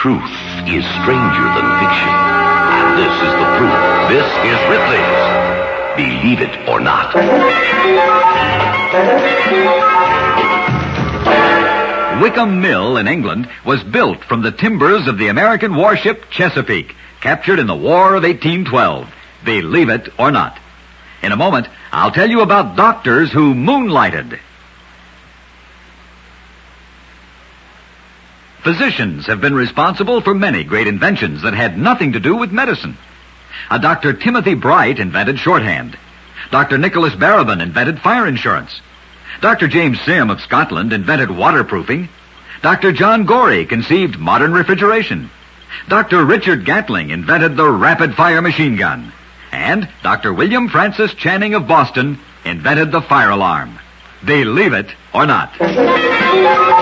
Truth is stranger than fiction. And this is the proof. This is Ripley's Believe It or Not. Wickham Mill in England was built from the timbers of the American warship Chesapeake, captured in the War of 1812. Believe it or not. In a moment, I'll tell you about doctors who moonlighted. Physicians have been responsible for many great inventions that had nothing to do with medicine. Dr. Timothy Bright invented shorthand. Dr. Nicholas Barabin invented fire insurance. Dr. James Sim of Scotland invented waterproofing. Dr. John Gorey conceived modern refrigeration. Dr. Richard Gatling invented the rapid-fire machine gun. And Dr. William Francis Channing of Boston invented the fire alarm. Believe it or not.